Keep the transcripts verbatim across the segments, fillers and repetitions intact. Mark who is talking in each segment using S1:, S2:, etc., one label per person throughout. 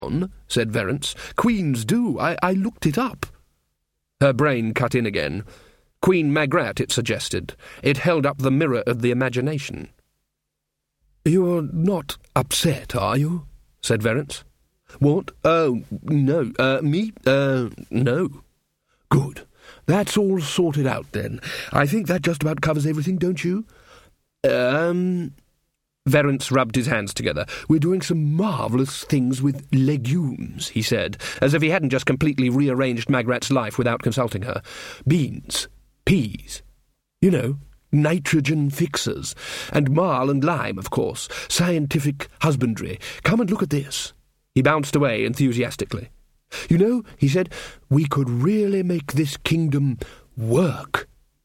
S1: said Verence. Queens do. I, I looked it up. Her brain cut in again. Queen Magrat, it suggested. It held up the mirror of the imagination. "You're not upset, are you?" said Verence. "What? Oh, no. Uh, me? Uh, no." "Good. That's all sorted out, then. I think that just about covers everything, don't you?" Um... Verence rubbed his hands together. "We're doing some marvellous things with legumes," he said, as if he hadn't just completely rearranged Magrat's life without consulting her. "Beans, peas, you know, nitrogen fixers, and marl and lime, of course, scientific husbandry. Come and look at this." He bounced away enthusiastically. "You know," he said, "we could really make this kingdom work."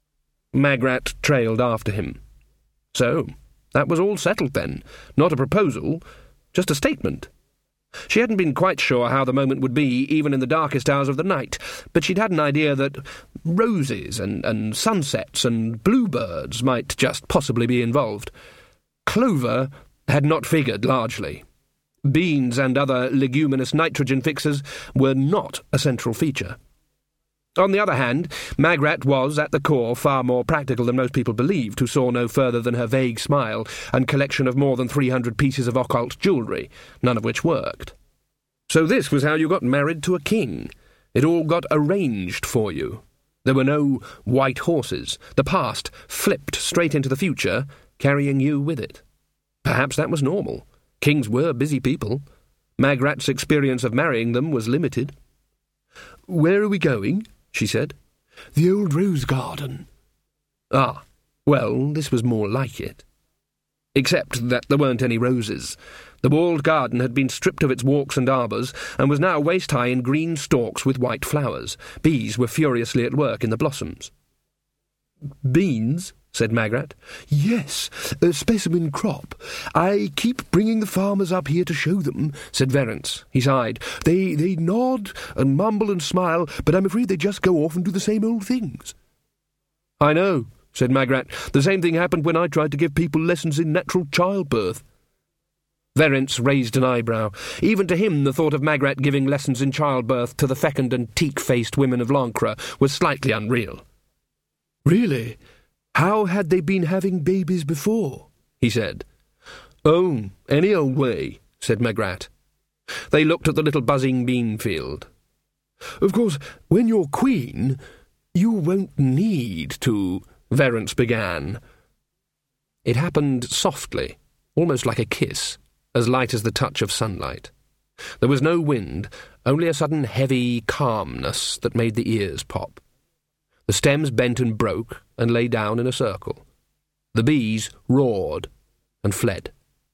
S1: Magrat trailed after him. So, that was all settled then. Not a proposal, just a statement. She hadn't been quite sure how the moment would be, even in the darkest hours of the night, but she'd had an idea that roses and, and sunsets and bluebirds might just possibly be involved. Clover had not figured largely. Beans and other leguminous nitrogen fixers were not a central feature. On the other hand, Magrat was, at the core, far more practical than most people believed, who saw no further than her vague smile and collection of more than three hundred pieces of occult jewellery, none of which worked. So this was how you got married to a king. It all got arranged for you. There were no white horses. The past flipped straight into the future, carrying you with it. Perhaps that was normal. Kings were busy people. Magrat's experience of marrying them was limited. "Where are we going?" she said. "The old rose garden." Ah, well, this was more like it. Except that there weren't any roses. The walled garden had been stripped of its walks and arbours, and was now waist-high in green stalks with white flowers. Bees were furiously at work in the blossoms. "Beans?" said Magrat. "Yes, a specimen crop. I keep bringing the farmers up here to show them," said Verence. He sighed. They they nod and mumble and smile, but I'm afraid they just go off and do the same old things." "I know," said Magrat. "The same thing happened when I tried to give people lessons in natural childbirth." Verence raised an eyebrow. Even to him the thought of Magrat giving lessons in childbirth to the fecund and teak-faced women of Lancre was slightly unreal. "Really? How had they been having babies before?" he said. "Oh, any old way," said Magrat. They looked at the little buzzing bean field. "Of course, when you're queen, you won't need to," Verence began. It happened softly, almost like a kiss, as light as the touch of sunlight. There was no wind, only a sudden heavy calmness that made the ears pop. The stems bent and broke and lay down in a circle. The bees roared and fled.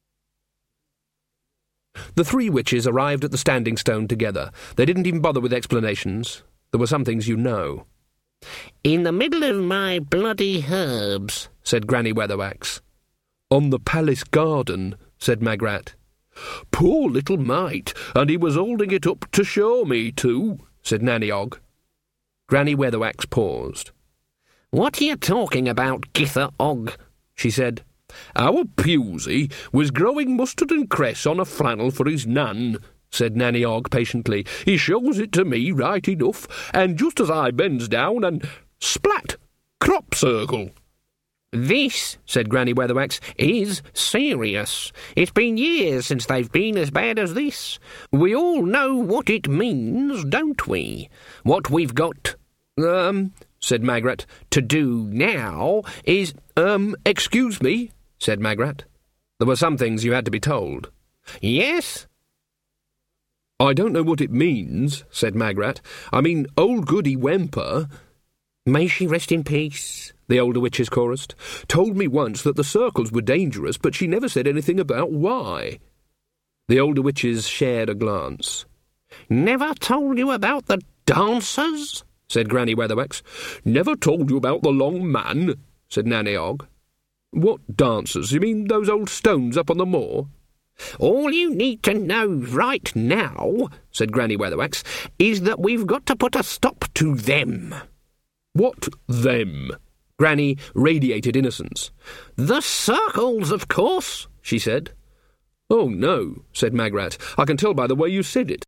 S1: The three witches arrived at the Standing Stone together. They didn't even bother with explanations. There were some things you know. "In the middle of my bloody herbs," said Granny Weatherwax. "On the palace garden," said Magrat. "Poor little mite, and he was holding it up to show me too," said Nanny Og. Granny Weatherwax paused. "What are you talking about, Gither Og?" she said. "Our Pusey was growing mustard and cress on a flannel for his nan," said Nanny Og patiently. "He shows it to me right enough, and just as I bends down and splat, crop circle." "This," said Granny Weatherwax, "is serious. It's been years since they've been as bad as this. We all know what it means, don't we? What we've got, um, said Magrat, to do now is, um, excuse me, said Magrat. There were some things you had to be told. Yes? "I don't know what it means," said Magrat. "I mean, old Goody Whemper—" "May she rest in peace," the older witches chorused, "told me once that the circles were dangerous, but she never said anything about why." The older witches shared a glance. "Never told you about the dancers?" said Granny Weatherwax. "Never told you about the long man," said Nanny Og. "What dancers? You mean those old stones up on the moor?" "All you need to know right now," said Granny Weatherwax, "is that we've got to put a stop to them." "What them?" Granny radiated innocence. "The circles, of course," she said. "Oh, no," said Magrat. "I can tell by the way you said it."